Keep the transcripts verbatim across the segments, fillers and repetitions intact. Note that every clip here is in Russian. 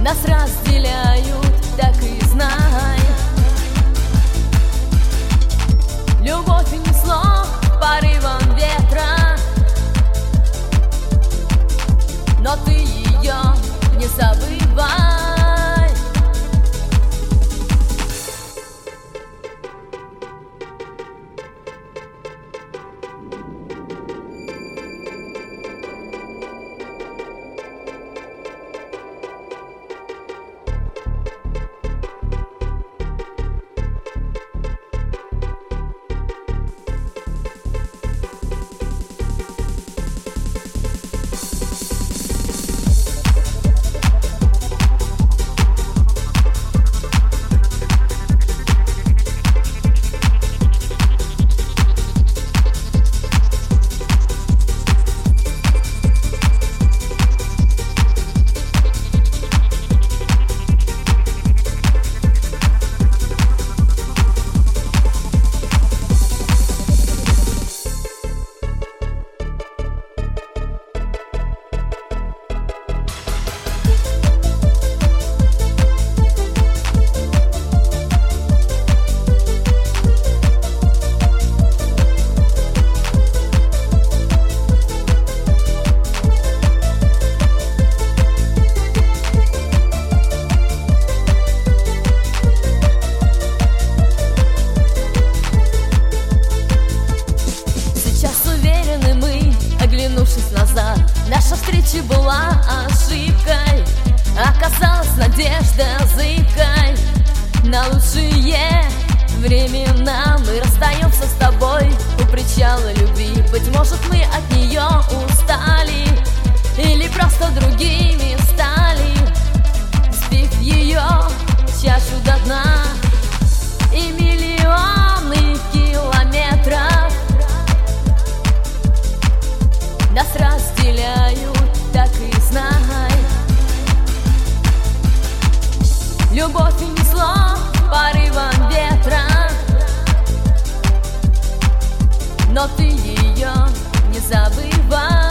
Нас разделяют, так и знай. Любовь унесло порывом ветра, но ты ее не забывай. Назад наша встреча была ошибкой, оказалась надежда зыбкой на лучшие времена. Мы расстаемся с тобой у причала любви. Быть может, мы от нее устали или просто другими стали, спив ее чашу до дна. И миллионы километров нас разделяют, так и знай. Любовь унесло порывом ветра, но ты ее не забывай.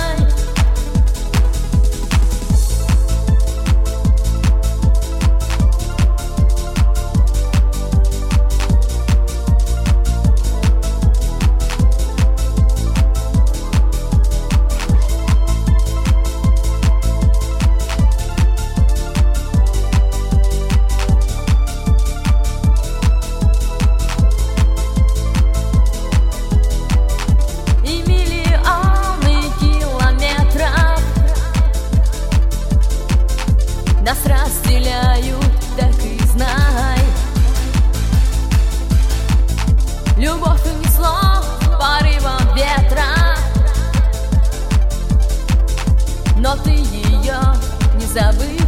Нас разделяют, так и знай. Любовь унесло порывом ветра, но ты ее не забывай.